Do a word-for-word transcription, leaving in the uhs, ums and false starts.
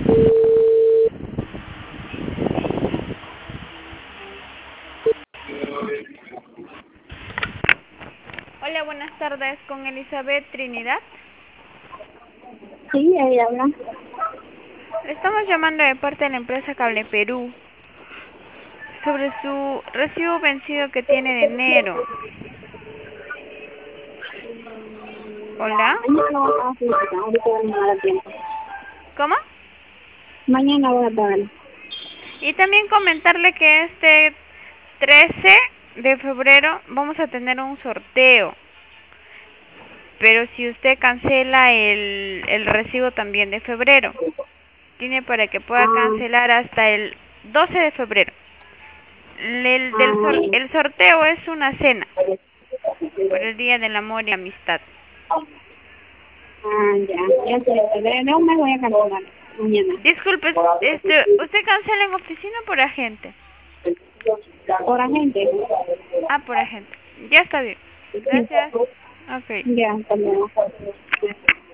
Hola, buenas tardes, con Elizabeth Trinidad. Sí, ella habla. Le estamos llamando de parte de la empresa Cable Perú sobre su recibo vencido que tiene de enero. Hola, Mañana voy a hacer, ahorita no me da tiempo. ¿cómo? Mañana voy a pagar. Y también comentarle que este trece de febrero vamos a tener un sorteo. Pero si usted cancela el, el recibo también de febrero, tiene para que pueda Ah, cancelar hasta el doce de febrero. El, del sor- ah, el sorteo es una cena por el Día del Amor y Amistad. ah, ya, ya sé, pero no me voy a cancelar mañana. Disculpe, este, ¿usted cancela en oficina o por agente? Por agente. Ah, por agente. Ya está bien. Sí. Gracias. Ok. Ya, también.